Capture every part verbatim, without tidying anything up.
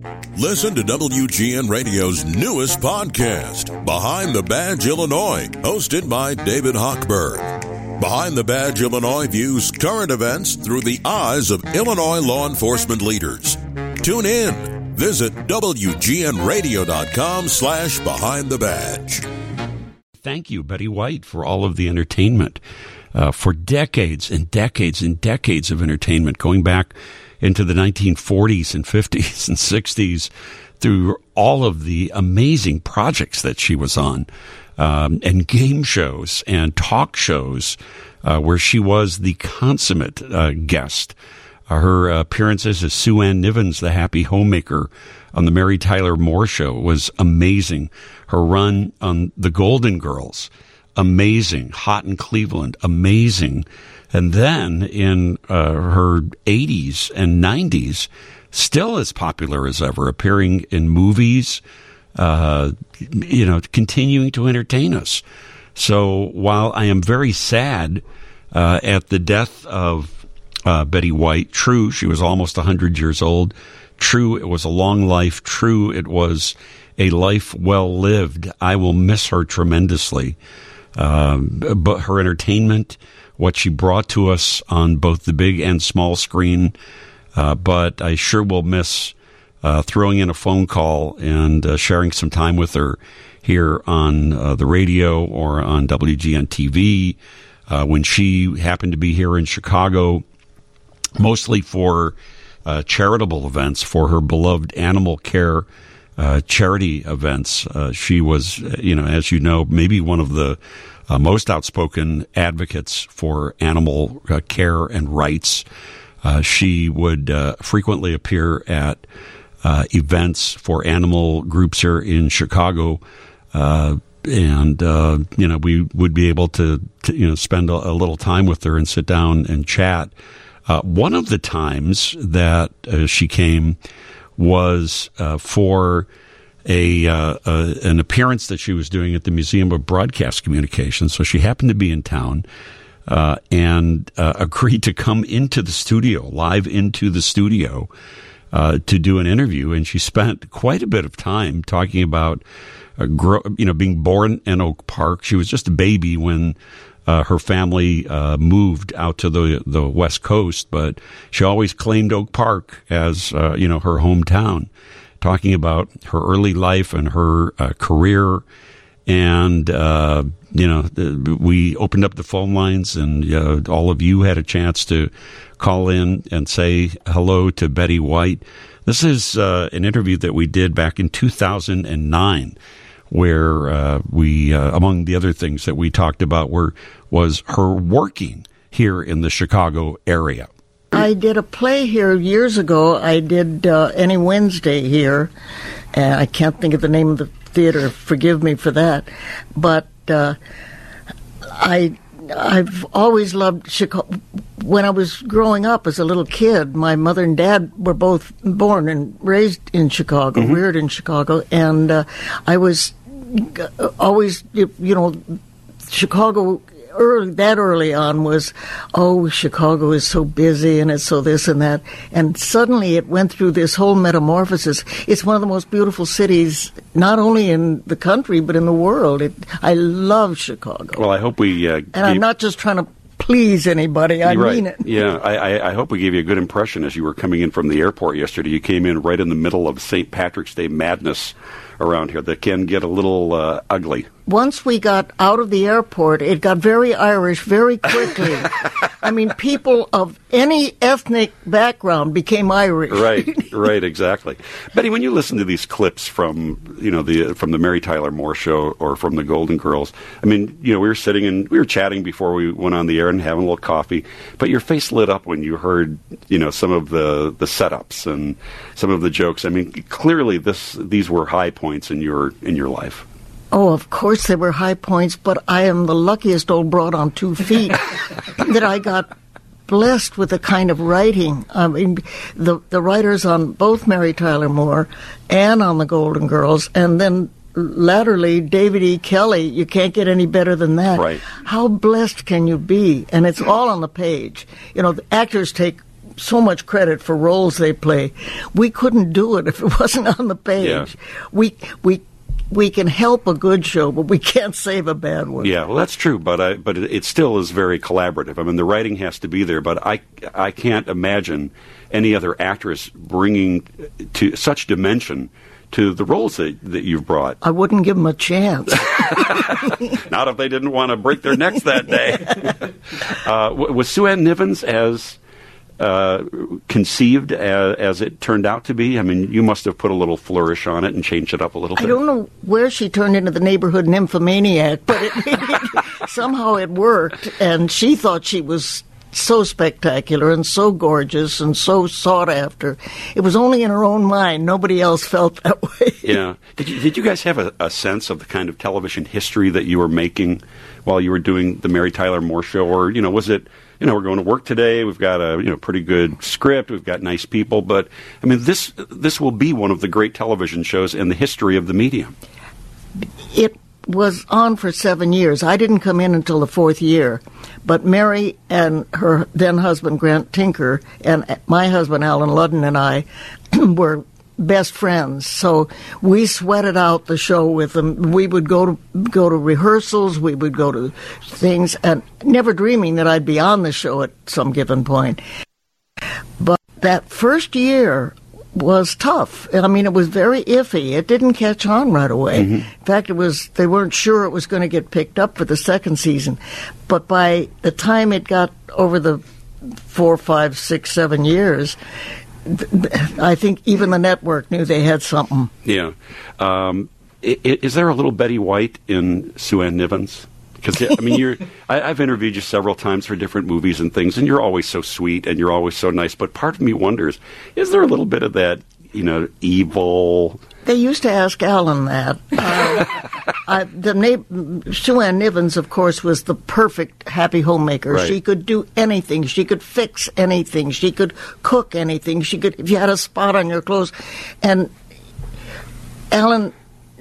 Listen to W G N Radio's newest podcast, Behind the Badge Illinois, hosted by David Hochberg. Behind the Badge Illinois views current events through the eyes of Illinois law enforcement leaders. Tune in. Visit W G N radio dot com slash behind the badge. Thank you, Betty White, for all of the entertainment. Uh, for decades and decades and decades of entertainment, going back into the nineteen forties and fifties and sixties, through all of the amazing projects that she was on, um, and game shows and talk shows, uh, where she was the consummate uh, guest. Uh, her appearances as Sue Ann Nivens, the happy homemaker, on the Mary Tyler Moore Show was amazing. Her run on The Golden Girls, amazing. Hot in Cleveland, amazing. And then in uh, her eighties and nineties, still as popular as ever, appearing in movies, uh, you know, continuing to entertain us. So while I am very sad uh, at the death of uh, Betty White, true, she was almost one hundred years old. True, it was a long life. True, it was a life well lived. I will miss her tremendously. Um, but her entertainment, what she brought to us on both the big and small screen, uh, but I sure will miss uh, throwing in a phone call and uh, sharing some time with her here on uh, the radio or on W G N T V uh, when she happened to be here in Chicago, mostly for uh, charitable events for her beloved animal care uh, charity events. Uh, she was, you know, as you know, maybe one of the Uh, most outspoken advocates for animal uh, care and rights. Uh, she would uh, frequently appear at uh, events for animal groups here in Chicago, uh, and uh, you know we would be able to, to you know spend a, a little time with her and sit down and chat. Uh, one of the times that uh, she came was uh, for A, uh, uh, an appearance that she was doing at the Museum of Broadcast Communications. So she happened to be in town uh, and uh, agreed to come into the studio, live into the studio, uh, to do an interview. And she spent quite a bit of time talking about, uh, grow, you know, being born in Oak Park. She was just a baby when uh, her family uh, moved out to the the West Coast, but she always claimed Oak Park as uh, you know her hometown. Talking about her early life and her uh, career. And, uh, you know, the, we opened up the phone lines and uh, all of you had a chance to call in and say hello to Betty White. This is uh, an interview that we did back in two thousand nine, where uh, we, uh, among the other things that we talked about, were was her working here in the Chicago area. I did a play here years ago. I did uh, Any Wednesday here. Uh, I can't think of the name of the theater. Forgive me for that. But uh, I, I've always loved Chicago. When I was growing up as a little kid, my mother and dad were both born and raised in Chicago, mm-hmm. reared in Chicago. And uh, I was always, you know, Chicago... Early, that early on was, oh, Chicago is so busy and it's so this and that. And suddenly it went through this whole metamorphosis. It's one of the most beautiful cities, not only in the country, but in the world. It, I love Chicago. Well, I hope we... Uh, and gave... I'm not just trying to please anybody. I right. mean it. Yeah, I, I hope we gave you a good impression as you were coming in from the airport yesterday. You came in right in the middle of Saint Patrick's Day madness around here that can get a little uh, ugly. Once we got out of the airport, it got very Irish very quickly. I mean, people of any ethnic background became Irish. Right, right, exactly. Betty, when you listen to these clips from, you know, the from the Mary Tyler Moore Show or from the Golden Girls, I mean, you know, we were sitting and we were chatting before we went on the air and having a little coffee, but your face lit up when you heard, you know, some of the, the setups and some of the jokes. I mean, clearly this these were high points in your in your life. Oh, of course they were high points, but I am the luckiest old broad on two feet that I got blessed with the kind of writing. I mean, the the writers on both Mary Tyler Moore and on the Golden Girls, and then latterly David E. Kelley. You can't get any better than that. Right. How blessed can you be? And it's all on the page. You know, the actors take so much credit for roles they play. We couldn't do it if it wasn't on the page. Yeah. We we we can help a good show, but we can't save a bad one. Yeah, well, that's true, but I, but it, it still is very collaborative. I mean, the writing has to be there, but I I can't imagine any other actress bringing to such dimension to the roles that, that you've brought. I wouldn't give them a chance. Not if they didn't want to break their necks that day. uh, was Sue Ann Nivens as uh, conceived as, as it turned out to be? I mean, you must have put a little flourish on it and changed it up a little bit. I don't know where she turned into the neighborhood nymphomaniac, but it, it, somehow it worked, and she thought she was so spectacular and so gorgeous and so sought after. It was only in her own mind. Nobody else felt that way. Yeah. Did you, did you guys have a, a sense of the kind of television history that you were making while you were doing the Mary Tyler Moore Show? Or, you know, was it, you know, we're going to work today, we've got a, you know, pretty good script, we've got nice people, but, I mean, this this will be one of the great television shows in the history of the medium. It was on for seven years. I didn't come in until the fourth year. But Mary and her then-husband, Grant Tinker, and my husband, Alan Ludden, and I were best friends. So we sweated out the show with them. We would go to go to rehearsals. We would go to things, and never dreaming that I'd be on the show at some given point. But that first year was tough. I mean, it was very iffy. It didn't catch on right away. Mm-hmm. In fact, it was they weren't sure it was going to get picked up for the second season. But by the time it got over the four, five, six, seven years, I think even the network knew they had something. Yeah. Um, is there a little Betty White in Sue Ann Nivens? Because, I mean, you're, I, I've interviewed you several times for different movies and things, and you're always so sweet and you're always so nice. But part of me wonders, is there a little bit of that, you know, evil? They used to ask Alan that. Uh, I, the na- Sue Ann Nivens, of course, was the perfect happy homemaker. Right. She could do anything. She could fix anything. She could cook anything. She could, if you had a spot on your clothes. And Alan...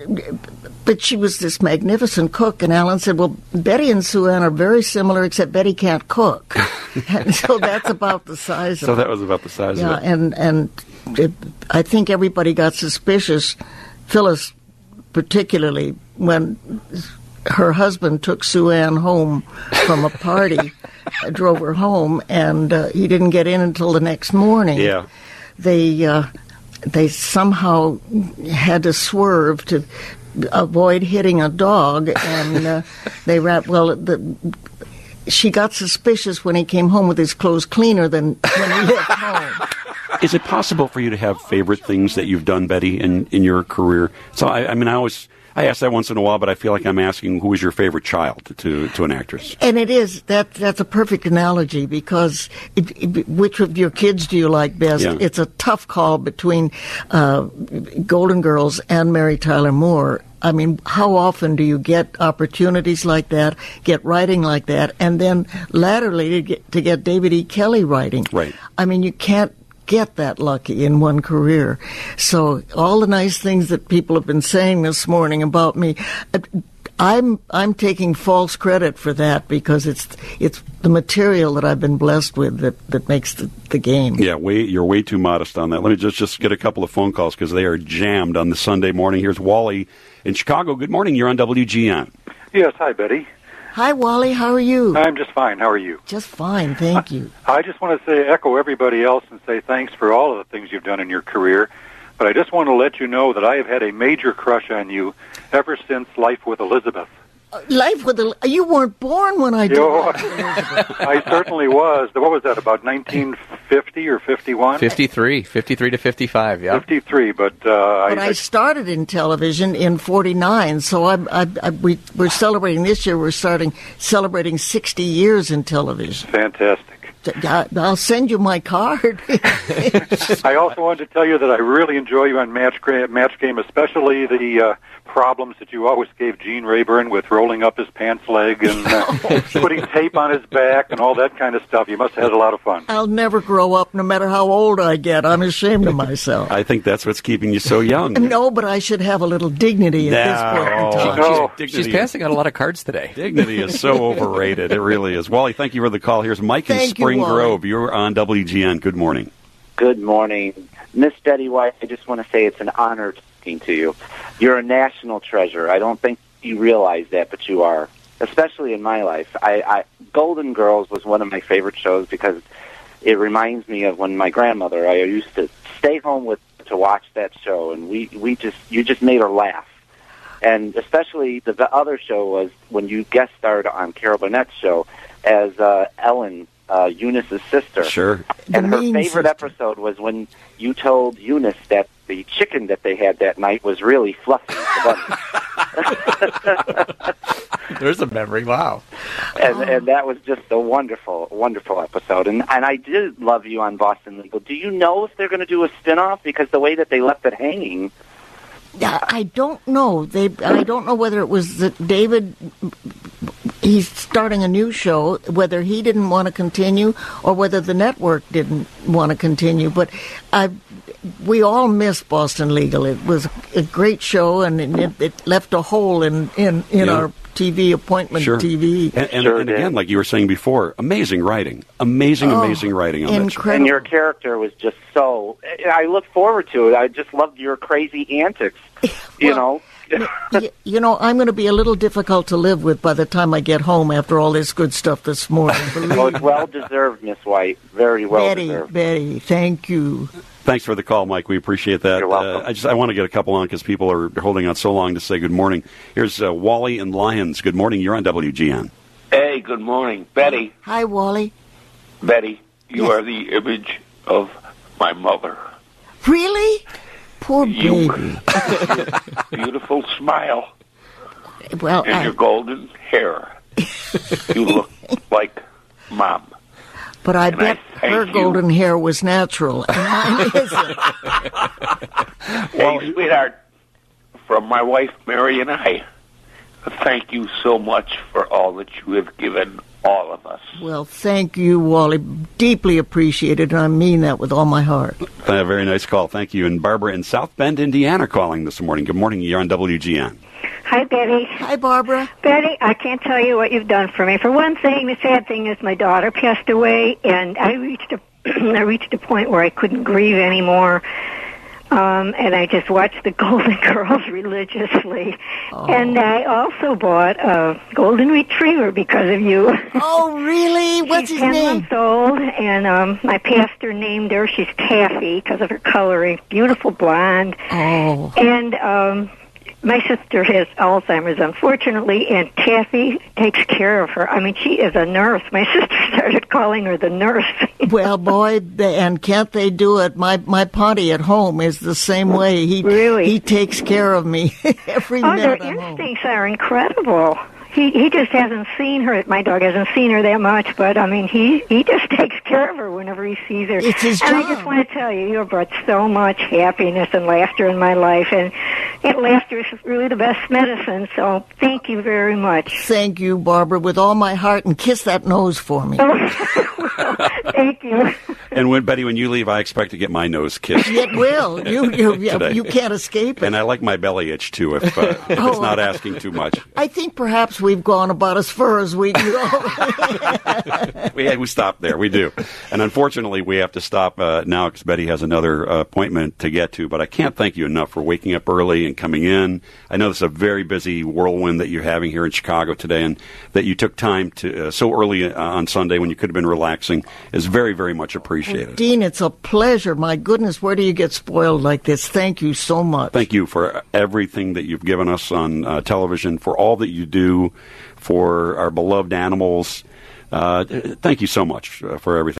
But she was this magnificent cook, and Alan said, well, Betty and Sue Ann are very similar, except Betty can't cook. And so that's about the size so of it. So that was about the size yeah, of it. and, and it, I think everybody got suspicious, Phyllis particularly, when her husband took Sue Ann home from a party, drove her home, and uh, he didn't get in until the next morning. Yeah. They... Uh, They somehow had to swerve to avoid hitting a dog, and uh, they wrapped. Well, the, she got suspicious when he came home with his clothes cleaner than when he left home. Is it possible for you to have favorite things that you've done, Betty, in, in your career? So, I, I mean, I always I ask that once in a while, but I feel like I'm asking who is your favorite child to to an actress. And it is that that's a perfect analogy because it, it, which of your kids do you like best? Yeah. It's a tough call between uh, Golden Girls and Mary Tyler Moore. I mean, how often do you get opportunities like that, get writing like that, and then latterly to get, to get David E. Kelley writing? Right. I mean, you can't get that lucky in one career. So all the nice things that people have been saying this morning about me, I'm I'm taking false credit for that because it's it's the material that I've been blessed with that, that makes the, the game. Yeah, way, you're way too modest on that. Let me just, just get a couple of phone calls because they are jammed on the Sunday morning. Here's Wally in Chicago. Good morning. You're on W G N. Yes, hi, Betty. Hi, Wally. How are you? I'm just fine. How are you? Just fine, thank you. I just want to say, echo everybody else and say thanks for all of the things you've done in your career. But I just want to let you know that I have had a major crush on you ever since Life with Elizabeth. Uh, Life with a... You weren't born when I did Yo, Life with Elizabeth. I certainly was. What was that, about nineteen fifty or fifty-one? fifty-three. fifty-three to fifty-five, yeah. fifty-three, but... Uh, but I, I started in television in forty-nine, so I, I, I, we, we're celebrating this year, we're starting celebrating sixty years in television. Fantastic. I'll send you my card. I also wanted to tell you that I really enjoy you on Match, match Game, especially the uh, problems that you always gave Gene Rayburn with rolling up his pants leg and uh, putting tape on his back and all that kind of stuff. You must have had a lot of fun. I'll never grow up, no matter how old I get. I'm ashamed of myself. I think that's what's keeping you so young. No, but I should have a little dignity at no. this point in time. No. She's, she's passing out a lot of cards today. Dignity is so overrated. It really is. Wally, thank you for the call. Here's Mike thank in Spring. Spring Wally. Grove. You're on W G N. Good morning. Good morning. Miss Betty White, I just want to say it's an honor talking to you. You're a national treasure. I don't think you realize that, but you are, especially in my life. I, I Golden Girls was one of my favorite shows because it reminds me of when my grandmother, I used to stay home with to watch that show, and we, we just you just made her laugh. And especially the, the other show was when you guest starred on Carol Burnett's show as uh, Ellen, uh, Eunice's sister. Sure. The And her mean favorite sister. episode was when you told Eunice that the chicken that they had that night was really Fluffy the bunny. There's a memory. Wow. and, and that was just a wonderful, wonderful episode. And and I did love you on Boston Legal. Do you know if they're going to do a spinoff? Because the way that they left it hanging. Yeah, I don't know. They, I don't know whether it was that David. He's starting a new show. Whether he didn't want to continue, or whether the network didn't want to continue. But I, we all miss Boston Legal. It was a great show, and it, it left a hole in in, in Yeah. our T V appointment Sure. T V. And, and, Sure and did. again, like you were saying before, amazing writing. Amazing, Oh, amazing writing on that show. incredible. And your character was just so. I look forward to it. I just loved your crazy antics. You Well, know. Y- you know, I'm going to be a little difficult to live with by the time I get home after all this good stuff this morning. Believe Well, it's me. well deserved, Miss White. Very well Betty, deserved. Betty, thank you. Thanks for the call, Mike. We appreciate that. You're welcome. Uh, I just I want to get a couple on because people are holding out so long to say good morning. Here's uh, Wally and Lyons. Good morning. You're on W G N. Hey, good morning. Betty, Hi, Wally. Betty, you Yes. are the image of my mother. Really? Poor You, baby. beautiful smile Well, and your I, golden hair. You look like Mom. but I and I bet thank her you. golden hair was natural, and mine isn't. Hey, sweetheart, from my wife Mary and I, thank you so much for all that you have given all of us. Well, thank you, Wally. Deeply appreciated, and I mean that with all my heart. Uh, very nice call. Thank you. And Barbara in South Bend, Indiana, calling this morning. Good morning. You're on W G N. Hi, Betty. Hi, Barbara. Betty, I can't tell you what you've done for me. For one thing, the sad thing is my daughter passed away, and I reached a, I reached a point where I couldn't grieve anymore. Um, and I just watched the Golden Girls religiously. Oh. And I also bought a Golden Retriever because of you. Oh, really? What's She's his ten name? months old, and um, my pastor named her. She's Taffy because of her coloring. Beautiful blonde. Oh. And um, my sister has Alzheimer's, unfortunately, and Taffy takes care of her. I mean, she is a nurse. My sister started calling her the nurse. Well, boy, they, and can't they do it? My my potty at home is the same way. He Really? he takes care of me every Oh, their minute I'm home. instincts are incredible. He he just hasn't seen her. My dog hasn't seen her that much, but I mean, he he just takes care of her whenever he sees her. It's his and I job. just want to tell you, you have brought so much happiness and laughter in my life, and and laughter is really the best medicine. So thank you very much. Thank you, Barbara, with all my heart, and kiss that nose for me. Thank you. And when Betty, when you leave, I expect to get my nose kissed. It will. You you Today. you can't escape it. And I like my belly itch, too, if, uh, if Oh. it's not asking too much. I think perhaps we've gone about as far as we can go. We, we stop there. We do. And unfortunately, we have to stop uh, now because Betty has another uh, appointment to get to. But I can't thank you enough for waking up early and coming in. I know this is a very busy whirlwind that you're having here in Chicago today, and that you took time to uh, so early uh, on Sunday when you could have been relaxing is very, very much appreciated. Dean, it's a pleasure. My goodness, where do you get spoiled like this? Thank you so much. Thank you for everything that you've given us on uh, television, for all that you do for our beloved animals. Uh, thank you so much uh, for everything.